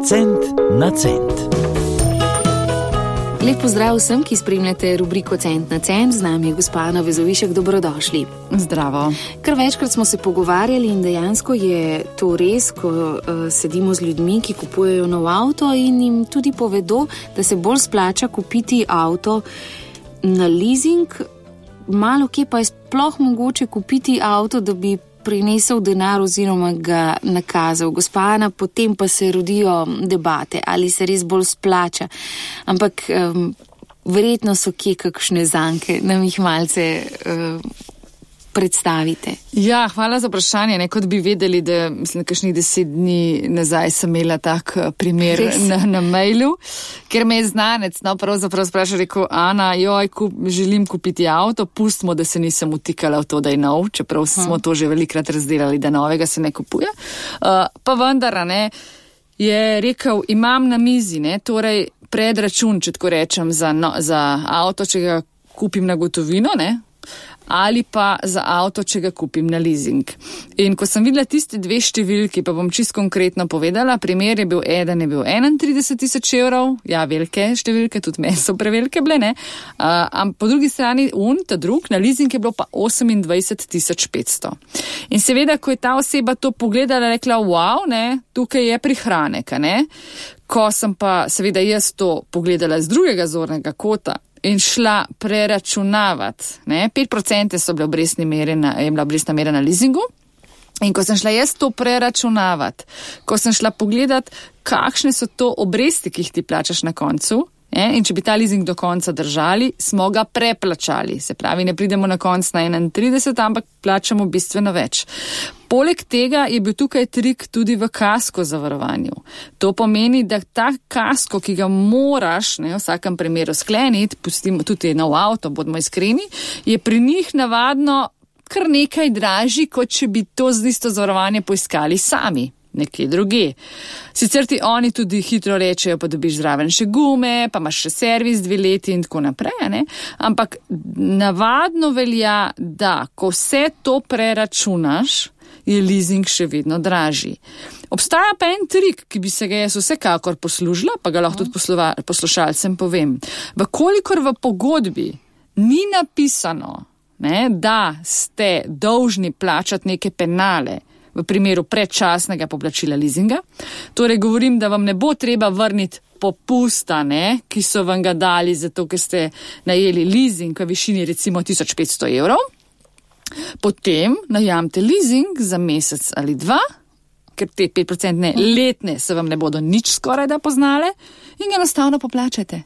Cent na cent. Lep pozdrav vsem, ki spremljate rubriko Cent na cent. Z nami je gospa Ana Vezovišek, dobrodošli. Zdravo. Kar večkrat smo se pogovarjali in dejansko je to res, ko sedimo z ljudmi, ki kupujejo nov avto in jim tudi povedo, da se bolj splača kupiti avto na leasing. Malo kje pa je sploh mogoče kupiti avto, da bi prinesel denar oziroma ga nakazal. Gospa Ana, potem pa se rodijo debate, ali se res bolj splača. Ampak verjetno so kje kakšne zanke, nam jih malce predstavite. Ja, hvala za vprašanje. Kot bi vedeli, da mislim, kakšnih 10 dni nazaj sem imela tak primer na mailu, ker me je znanec, pravzaprav sprašal, rekel, Ana, želim kupiti avto, pustimo, da se nisem utikala v to, da je nov, čeprav smo to že velikrat razdelali, da novega se ne kupuje. Pa vendar, je rekel, imam na mizi, torej predračun, če tako rečem, za avto, če ga kupim na gotovino, ali pa za avto, če ga kupim na leasing. In ko sem videla tiste dve številki, pa bom čisto konkretno povedala, primer je bil 31,000 evrov, ja, velike številke, tudi meni so prevelike bile, po drugi strani na leasing je bilo pa 28,500. In seveda, ko je ta oseba to pogledala, rekla, wow, tukaj je prihranek, Ko sem pa seveda jaz to pogledala z drugega zornega kota, in šla preračunavati. 5% so bile obrestne mere je bila obrestna mera na leasingu. In ko sem šla jaz to preračunavati, ko sem šla pogledati, kakšne so to obresti, ki jih ti plačaš na koncu, in če bi ta leasing do konca držali, smo ga preplačali. Se pravi, ne pridemo na konc na 31, ampak plačamo bistveno več. Poleg tega je bil tukaj trik tudi v kasko zavarovanju. To pomeni, da ta kasko, ki ga moraš v vsakem primeru skleniti, pustimo tudi nov avto, bodimo iskreni, je pri njih navadno kar nekaj dražji, kot če bi to z isto zavarovanje poiskali sami. Nekje druge. Sicer ti oni tudi hitro rečejo, pa dobiš zraven še gume, pa imaš še servis 2 leti in tako naprej, Ampak navadno velja, da ko vse to preračunaš, je leasing še vedno dražji. Obstaja pa en trik, ki bi se ga jaz vsekakor poslužila, pa ga lahko tudi poslušalcem povem. Vkolikor v pogodbi ni napisano, da ste dolžni plačati neke penale, v primeru predčasnega poplačila leasinga. Torej govorim, da vam ne bo treba vrniti popusta, ki so vam ga dali zato, ker ste najeli leasing v višini recimo 1500 evrov. Potem najamte leasing za mesec ali 2, ker te 5% letne se vam ne bodo nič skoraj da poznale in ga enostavno poplačate.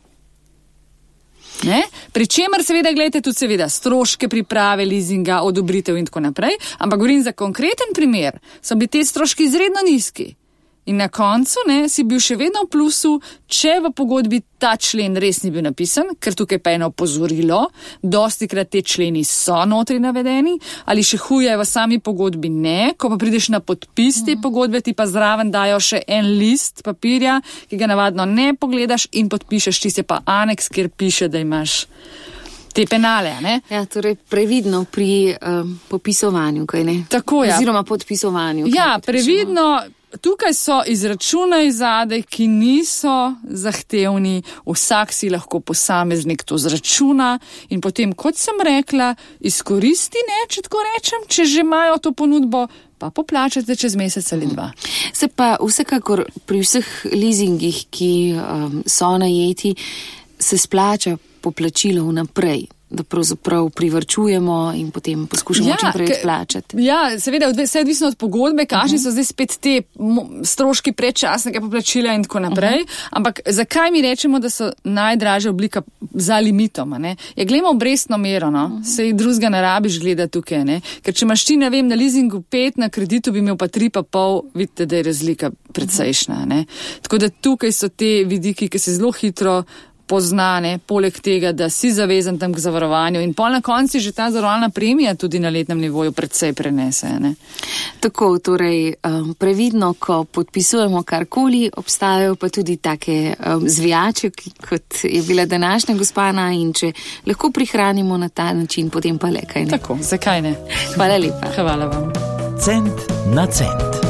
Pri čemer seveda gledajte tudi seveda stroške priprave leasinga, odobritev in tako naprej, ampak govorim za konkreten primer, so bili te stroški izredno nizki. In na koncu si bil še vedno v plusu, če v pogodbi ta člen res ni bil napisan, ker tukaj pa je eno opozorilo, dostikrat te členi so notri navedeni, ali še huje v sami pogodbi ne, ko pa prideš na podpis te pogodbe, ti pa zraven dajo še en list papirja, ki ga navadno ne pogledaš in podpišeš, ti se pa aneks, kjer piše, da imaš te penale, Ja, torej previdno pri popisovanju, kaj ne? Tako, ja. Oziroma podpisovanju. Ja, previdno. Tukaj so izračunaj zadej, ki niso zahtevni, vsak si lahko posameznik to zračuna in potem, kot sem rekla, izkoristi, če tako rečem, če že imajo to ponudbo, pa poplačate čez mesec ali 2. Se pa vsekakor pri vseh leasingih, ki so najeti, se splača poplačilo vnaprej, da pravzaprav privarčujemo in potem poskušamo čim prej odplačati. Ja, seveda, vse odvisno od pogodbe, kakšni so zdaj spet te stroški predčasnega poplačila in tako naprej, ampak zakaj mi rečemo, da so najdražja oblika za limitom, Glejmo obrestno mero, sej drugega ne rabiš gledati tukaj, ker če imaš ti, na leasingu 5, na kreditu bi imel pa 3,5, vidite, da je razlika predsejšnja, Tako da tukaj so te vidiki, ki se zelo hitro poznane, poleg tega, da si zavezan tam k zavarovanju in pol na konci že ta zavarovalna premija tudi na letnem nivoju predvsej prenese. Tako, torej previdno, ko podpisujemo karkoli, obstajajo pa tudi take zvijače, kot je bila današnja gospa Ana, in če lahko prihranimo na ta način, potem pa le kaj ne. Tako, zakaj ne? Hvala lepa. Hvala vam. Cent na cent.